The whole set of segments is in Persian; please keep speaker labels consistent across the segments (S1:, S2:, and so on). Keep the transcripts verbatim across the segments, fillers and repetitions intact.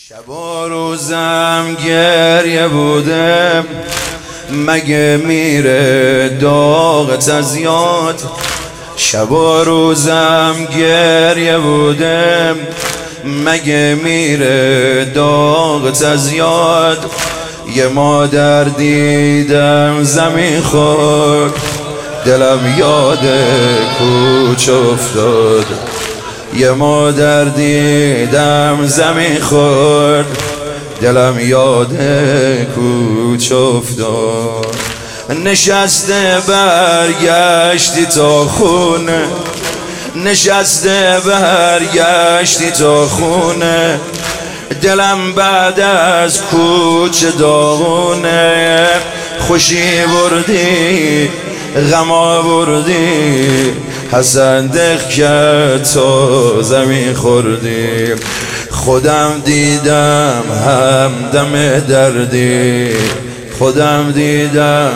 S1: شب و روزم گریه بودم، مگه میره داغت از یاد. شب و روزم گریه بودم، مگه میره داغت از یاد. یه مادر دیدم زمین خورد، دلم یاد کوچه افتاد. یه مادر دیدم زمین خورد، دلم یاد کوچه افتاد. نشسته برگشتی تا خونه، نشسته برگشتی تا خونه. دلم بعد از کوچه داغونه. خوشی بردی غم آوردی، حسن دق کرد تا زمین خوردی. خودم دیدم همدم دردی، خودم دیدم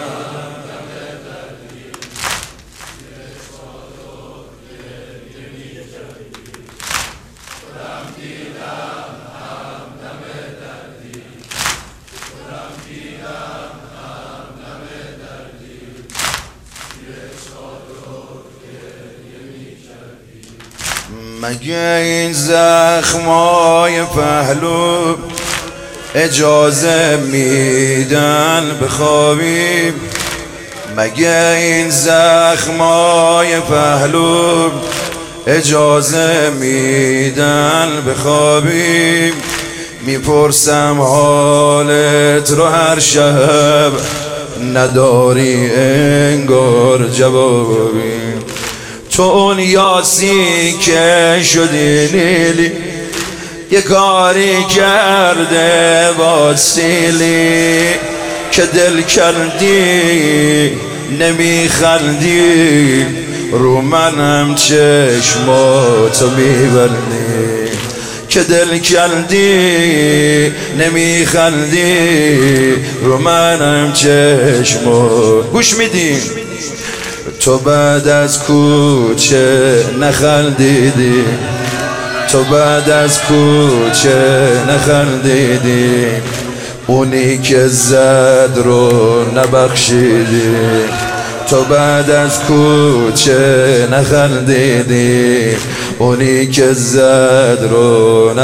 S1: مگه این زخمای پهلو اجازه میدن بخوابیم؟ مگه این زخمای پهلو اجازه میدن بخوابیم؟ میپرسم حالت رو هر شب، نداری انگار جوابی. تو اون یاسی که شدی لیلی، یه کاری کرده با سیلی. که دل کردی نمیخندی، رو منم چشماتو میبردی. که دل کردی نمیخندی، رو منم چشمات. گوش میدی؟ تو بعد از کوچه نخندیدی، تو بعد از کوچه نخندیدی. اونی که زد رو نبخشیدی، تو بعد از کوچه نخندیدی. اونی که زد رو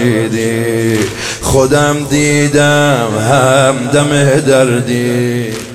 S1: نبخشیدی. خودم دیدم همدم دردی.